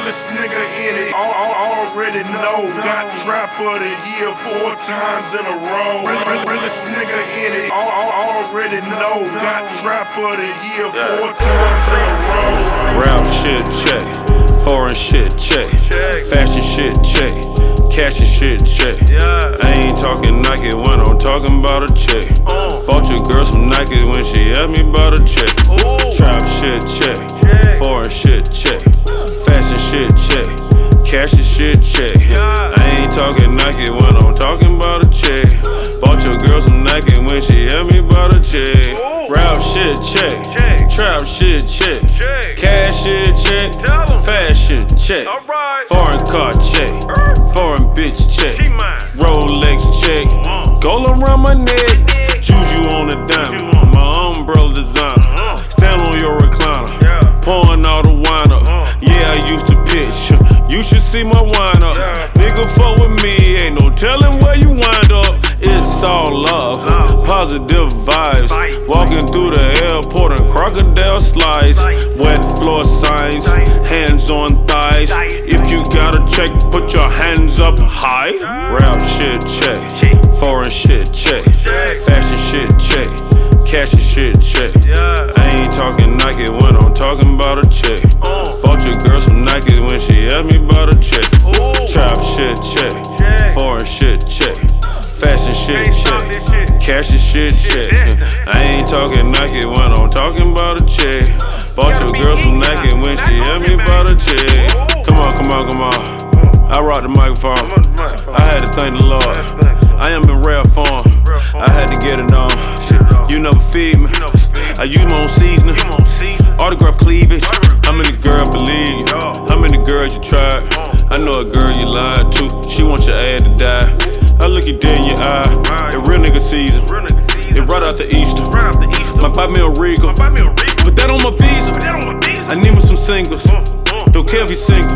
realest nigga in it. Already know. Got trap of the year 4 times in a row. Realest nigga in it. Already know. Got trap of the year 4 times in a row. Rap shit check, foreign shit check, fashion shit check, cash and shit check. I ain't talking Nike when I'm talking about a check. Bought your girl some Nike when she asked me about a check. Trap shit check, foreign shit check, fashion shit check, cash and shit check. I ain't talking Nike when I'm talking about a check. Bought your girl some Nike when she asked me about a check. Rap shit check, trap shit check, cash shit check, fashion check, foreign car check, foreign bitch check, Rolex check, gold around my neck, juju on the diamond, my umbrella designer, stand on your recliner, pouring all the wine up. Yeah, I used to pitch, you should see my wine up. Nigga fuck with me, ain't no telling where you wind up. It's all love, positive vibes. Walking through the airport and crocodile slides. Wet floor signs, hands on thighs. If you got a check, put your hands up high. Rap shit check, foreign shit check, fashion shit check, cash and shit check. I ain't talking Nike when I'm talking about a check. Bought your girl some Nike when she asked me about a check. Trap shit check, foreign shit check, fashion shit check, cash and shit check. I ain't talking Nike when I'm talking about a check. Bought your girl some Nike when she asked me about a check. Come on, come on, come on. I rock the microphone. I had to thank the Lord. I am in rare form. I had to get it on. You never feed me. I use my own seasoning. Autograph cleavage. How many girls believe you? How many girls you tried? I know a girl you lied to. She wants your ass to die. I look you dead in your eye. A real nigga season. It right out the Easter. Might buy me a Regal. Put that on my visa. I need me some singles. Don't care if you single.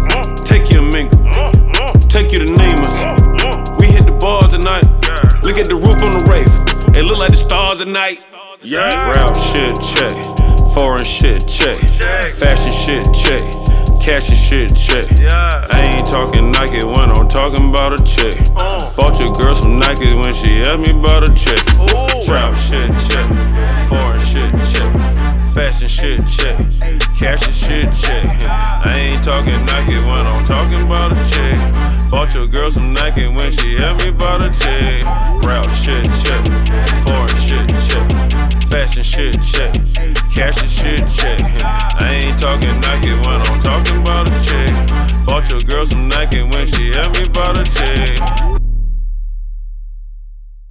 Take you a mingle. Take you to Neiman's. We hit the bars at night. Look at the roof on the rave. It look like the stars at night. Rap shit check, foreign shit check, fashion shit check, cash and shit check. I ain't talking Nike when I'm talking about a check. Bought your girl some Nike when she asked me about a check. Trap shit check, foreign shit check, fashion shit check, cash and shit check. I ain't talking Nike when I'm talking about a check. Bought your girl some Nike when she asked me about a check. Rap shit check, foreign shit check, fashion shit check, cash and shit check. I ain't talking Nike when I'm talking about a check. Bought your girl some Nike when she asked me